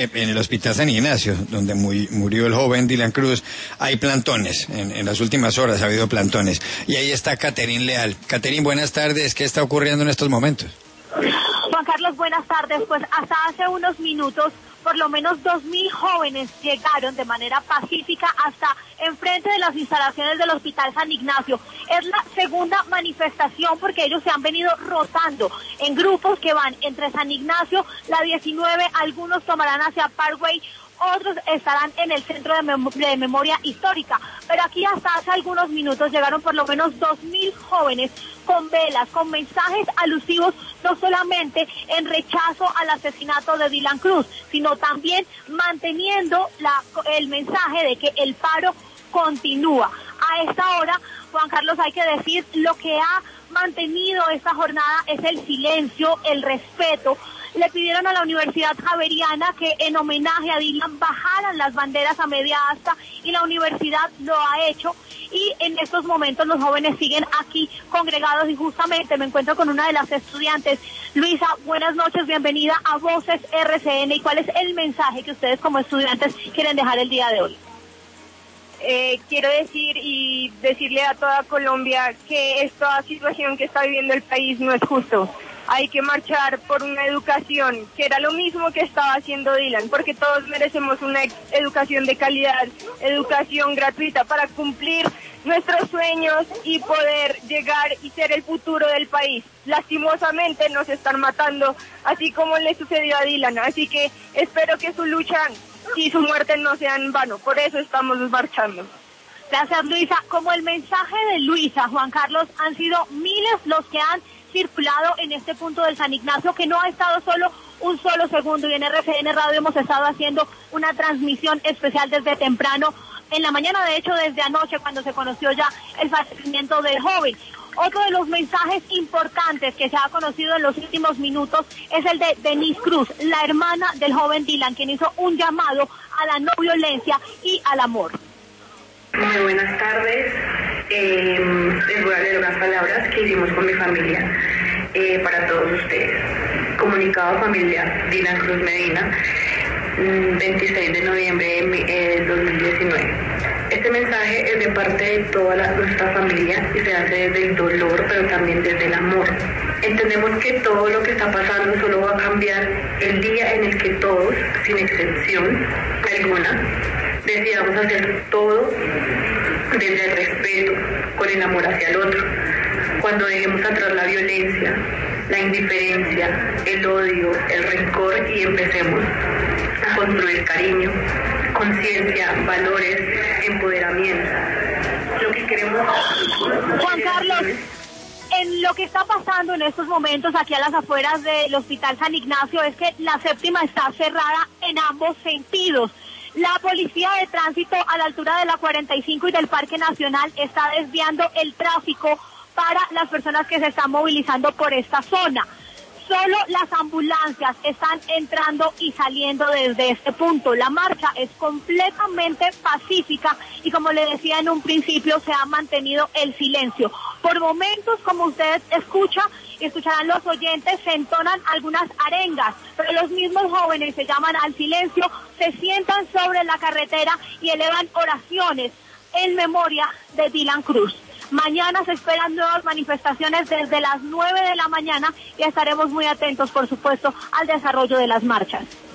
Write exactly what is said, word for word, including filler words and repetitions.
En el Hospital San Ignacio, donde muy, murió el joven Dylan Cruz, hay plantones. En, en las últimas horas ha habido plantones. Y ahí está Caterín Leal. Caterín, buenas tardes. ¿Qué está ocurriendo en estos momentos? Juan Carlos, buenas tardes. Pues hasta hace unos minutos, por lo menos dos mil jóvenes llegaron de manera pacífica hasta enfrente de las instalaciones del Hospital San Ignacio. Es la segunda manifestación porque ellos se han venido rotando en grupos que van entre San Ignacio, la diecinueve, algunos tomarán hacia Parkway, otros estarán en el Centro de, Mem- de Memoria Histórica. Pero aquí hasta hace algunos minutos llegaron por lo menos dos mil jóvenes con velas, con mensajes alusivos no solamente en rechazo al asesinato de Dylan Cruz, sino también manteniendo la, el mensaje de que el paro continúa. A esta hora, Juan Carlos, hay que decir, lo que ha mantenido esta jornada es el silencio, el respeto. Le pidieron a la Universidad Javeriana que en homenaje a Dylan bajaran las banderas a media asta y la universidad lo ha hecho y en estos momentos los jóvenes siguen aquí congregados y justamente me encuentro con una de las estudiantes. Luisa, buenas noches, bienvenida a Voces R C N. ¿Y cuál es el mensaje que ustedes como estudiantes quieren dejar el día de hoy? Eh, quiero decir y decirle a toda Colombia que esta situación que está viviendo el país no es justo. Hay que marchar por una educación, que era lo mismo que estaba haciendo Dylan, porque todos merecemos una educación de calidad, educación gratuita para cumplir nuestros sueños y poder llegar y ser el futuro del país. Lastimosamente nos están matando, así como le sucedió a Dylan, así que espero que su lucha y su muerte no sean en vano, por eso estamos marchando. Gracias, Luisa. Como el mensaje de Luisa, Juan Carlos, han sido miles los que han circulado en este punto del San Ignacio, que no ha estado solo un solo segundo, y en R C N Radio hemos estado haciendo una transmisión especial desde temprano, en la mañana, de hecho desde anoche, cuando se conoció ya el fallecimiento del joven. Otro de los mensajes importantes que se ha conocido en los últimos minutos es el de Denise Cruz, la hermana del joven Dylan, quien hizo un llamado a la no violencia y al amor. Muy buenas tardes. Eh, les voy a leer unas palabras que hicimos con mi familia eh, para todos ustedes. Comunicado a familia Dylan Cruz Medina, veintiséis de noviembre de dos mil diecinueve. Este mensaje es de parte de toda la, nuestra familia y se hace desde el dolor, pero también desde el amor. Entendemos que todo lo que está pasando solo va a cambiar el día en el que todos, sin excepción alguna, decidamos hacer todo desde el respeto, con el amor hacia el otro. Cuando dejemos atrás la violencia, la indiferencia, el odio, el rencor y empecemos a construir cariño, conciencia, valores, empoderamiento. Lo que queremos... Juan Carlos, en lo que está pasando en estos momentos aquí a las afueras del Hospital San Ignacio es que la séptima está cerrada en ambos sentidos. La policía de tránsito a la altura de la cuarenta y cinco y del Parque Nacional está desviando el tráfico para las personas que se están movilizando por esta zona. Solo las ambulancias están entrando y saliendo desde este punto. La marcha es completamente pacífica y, como le decía en un principio, se ha mantenido el silencio. Por momentos, como usted escucha y escucharán los oyentes, se entonan algunas arengas, pero los mismos jóvenes se llaman al silencio, se sientan sobre la carretera y elevan oraciones en memoria de Dylan Cruz. Mañana se esperan nuevas manifestaciones desde las nueve de la mañana y estaremos muy atentos, por supuesto, al desarrollo de las marchas.